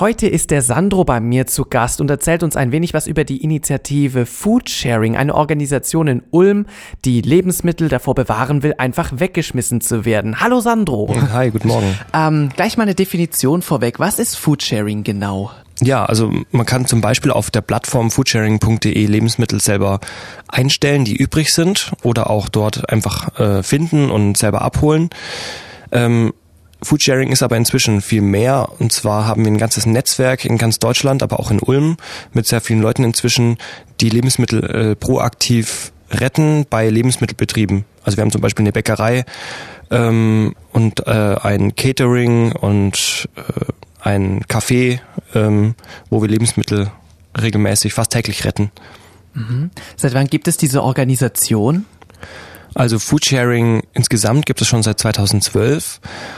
Heute ist der Sandro bei mir zu Gast und erzählt uns ein wenig was über die Initiative Foodsharing, eine Organisation in Ulm, die Lebensmittel davor bewahren will, einfach weggeschmissen zu werden. Hallo Sandro. Hi, guten Morgen. Gleich mal eine Definition vorweg. Was ist Foodsharing genau? Ja, also man kann zum Beispiel auf der Plattform foodsharing.de Lebensmittel selber einstellen, die übrig sind, oder auch dort einfach finden und selber abholen. Foodsharing ist aber inzwischen viel mehr, und zwar haben wir ein ganzes Netzwerk in ganz Deutschland, aber auch in Ulm mit sehr vielen Leuten inzwischen, die Lebensmittel proaktiv retten bei Lebensmittelbetrieben. Also wir haben zum Beispiel eine Bäckerei und ein Catering und ein Café, wo wir Lebensmittel regelmäßig, fast täglich retten. Mhm. Seit wann gibt es diese Organisation? Also Foodsharing insgesamt gibt es schon seit 2012.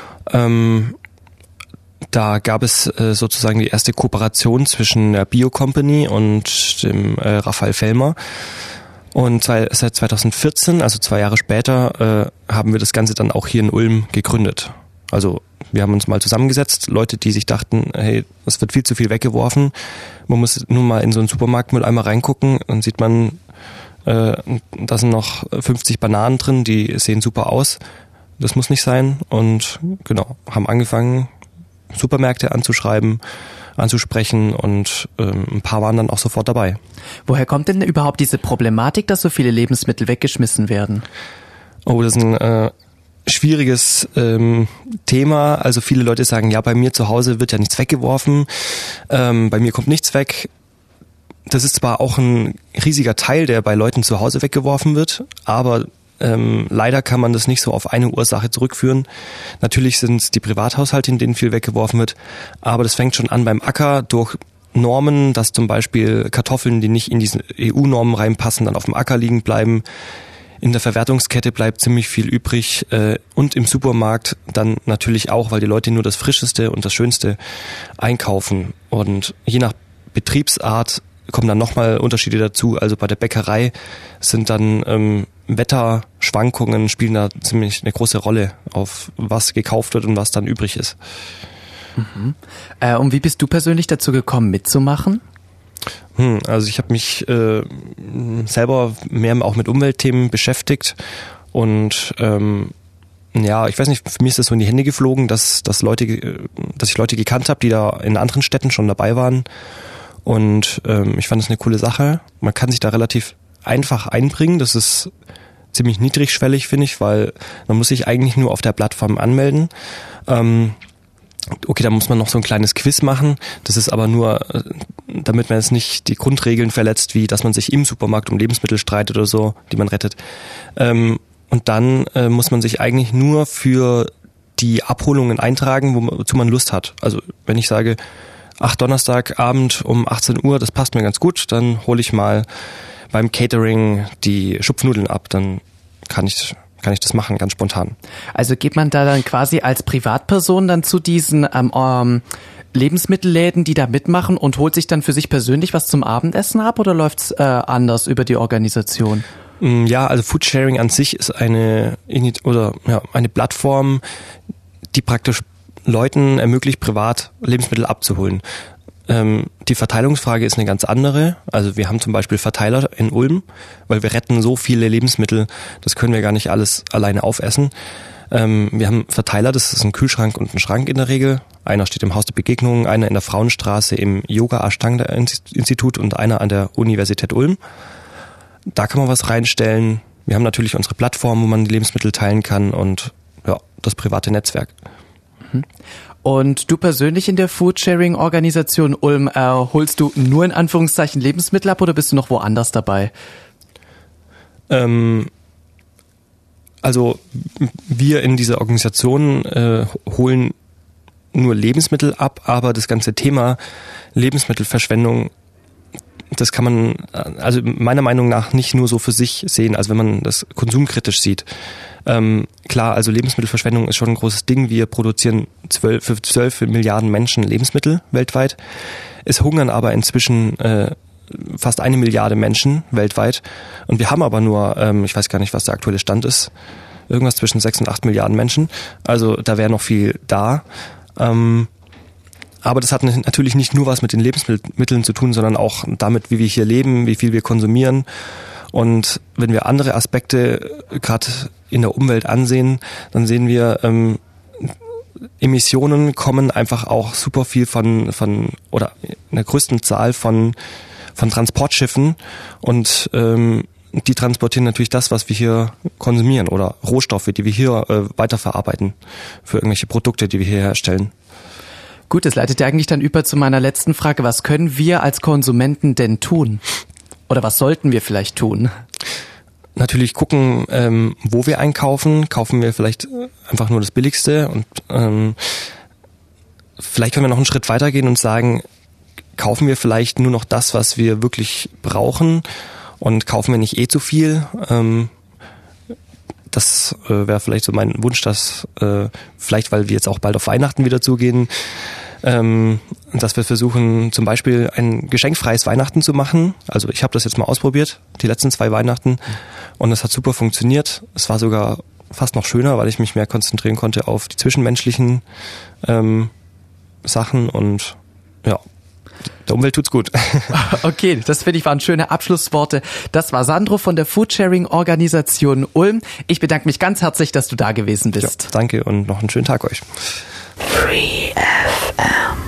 Da gab es sozusagen die erste Kooperation zwischen der Bio Company und dem Raphael Fellmer. Und seit 2014, also 2 Jahre später, haben wir das Ganze dann auch hier in Ulm gegründet. Also wir haben uns mal zusammengesetzt, Leute, die sich dachten, hey, es wird viel zu viel weggeworfen. Man muss nur mal in so einen Supermarktmülleimer reingucken, dann sieht man, da sind noch 50 Bananen drin, die sehen super aus. Das muss nicht sein. Und genau, haben angefangen, Supermärkte anzuschreiben, anzusprechen, und ein paar waren dann auch sofort dabei. Woher kommt denn überhaupt diese Problematik, dass so viele Lebensmittel weggeschmissen werden? Oh, das ist ein schwieriges Thema. Also viele Leute sagen, ja, bei mir zu Hause wird ja nichts weggeworfen, bei mir kommt nichts weg. Das ist zwar auch ein riesiger Teil, der bei Leuten zu Hause weggeworfen wird, aber leider kann man das nicht so auf eine Ursache zurückführen. Natürlich sind es die Privathaushalte, in denen viel weggeworfen wird, aber das fängt schon an beim Acker durch Normen, dass zum Beispiel Kartoffeln, die nicht in diese EU-Normen reinpassen, dann auf dem Acker liegen bleiben. In der Verwertungskette bleibt ziemlich viel übrig, und im Supermarkt dann natürlich auch, weil die Leute nur das Frischeste und das Schönste einkaufen. Und je nach Betriebsart kommen dann nochmal Unterschiede dazu. Also bei der Bäckerei sind dann Wetterschwankungen spielen da ziemlich eine große Rolle, auf was gekauft wird und was dann übrig ist. Mhm. Und wie bist du persönlich dazu gekommen, mitzumachen? Also ich habe mich selber mehr auch mit Umweltthemen beschäftigt, und ja, ich weiß nicht, für mich ist das so in die Hände geflogen, dass ich Leute gekannt habe, die da in anderen Städten schon dabei waren, und ich fand das eine coole Sache. Man kann sich da relativ einfach einbringen, das ist ziemlich niedrigschwellig, finde ich, weil man muss sich eigentlich nur auf der Plattform anmelden. Okay, da muss man noch so ein kleines Quiz machen. Das ist aber nur, damit man jetzt nicht die Grundregeln verletzt, wie dass man sich im Supermarkt um Lebensmittel streitet oder so, die man rettet. Und dann muss man sich eigentlich nur für die Abholungen eintragen, wozu man Lust hat. Also wenn ich sage, Donnerstagabend um 18 Uhr, das passt mir ganz gut, dann hole ich mal beim Catering die Schupfnudeln ab, dann kann ich das machen, ganz spontan. Also geht man da dann quasi als Privatperson dann zu diesen Lebensmittelläden, die da mitmachen, und holt sich dann für sich persönlich was zum Abendessen ab, oder läuft's anders über die Organisation? Ja, also Foodsharing an sich ist eine Plattform, die praktisch Leuten ermöglicht, privat Lebensmittel abzuholen. Die Verteilungsfrage ist eine ganz andere. Also wir haben zum Beispiel Verteiler in Ulm, weil wir retten so viele Lebensmittel, das können wir gar nicht alles alleine aufessen. Wir haben Verteiler, das ist ein Kühlschrank und ein Schrank in der Regel. Einer steht im Haus der Begegnungen, einer in der Frauenstraße im Yoga Ashtanga Institut und einer an der Universität Ulm. Da kann man was reinstellen. Wir haben natürlich unsere Plattform, wo man die Lebensmittel teilen kann, und ja, das private Netzwerk. Und du persönlich in der Foodsharing-Organisation Ulm, holst du nur in Anführungszeichen Lebensmittel ab, oder bist du noch woanders dabei? Also wir in dieser Organisation holen nur Lebensmittel ab, aber das ganze Thema Lebensmittelverschwendung, das kann man also meiner Meinung nach nicht nur so für sich sehen, also wenn man das konsumkritisch sieht. Klar, also Lebensmittelverschwendung ist schon ein großes Ding. Wir produzieren für 12 Milliarden Menschen Lebensmittel weltweit. Es hungern aber inzwischen fast 1 Milliarde Menschen weltweit. Und wir haben aber nur, ich weiß gar nicht, was der aktuelle Stand ist, irgendwas zwischen 6 und 8 Milliarden Menschen. Also da wäre noch viel da. Aber das hat natürlich nicht nur was mit den Lebensmitteln zu tun, sondern auch damit, wie wir hier leben, wie viel wir konsumieren. Und wenn wir andere Aspekte gerade in der Umwelt ansehen, dann sehen wir, Emissionen kommen einfach auch super viel von oder in der größten Zahl von Transportschiffen und die transportieren natürlich das, was wir hier konsumieren oder Rohstoffe, die wir hier weiterverarbeiten für irgendwelche Produkte, die wir hier herstellen. Gut, das leitet ja eigentlich dann über zu meiner letzten Frage. Was können wir als Konsumenten denn tun? Oder was sollten wir vielleicht tun? Natürlich gucken, wo wir einkaufen. Kaufen wir vielleicht einfach nur das Billigste und vielleicht können wir noch einen Schritt weitergehen und sagen, kaufen wir vielleicht nur noch das, was wir wirklich brauchen und kaufen wir nicht zu viel. Das wäre vielleicht so mein Wunsch, dass vielleicht, weil wir jetzt auch bald auf Weihnachten wieder zugehen, dass wir versuchen, zum Beispiel ein geschenkfreies Weihnachten zu machen. Also ich habe das jetzt mal ausprobiert, die letzten 2 Weihnachten, und es hat super funktioniert. Es war sogar fast noch schöner, weil ich mich mehr konzentrieren konnte auf die zwischenmenschlichen Sachen und ja, der Umwelt tut's gut. Okay, das finde ich waren schöne Abschlussworte. Das war Sandro von der Foodsharing-Organisation Ulm. Ich bedanke mich ganz herzlich, dass du da gewesen bist. Ja, danke und noch einen schönen Tag euch. Free FM.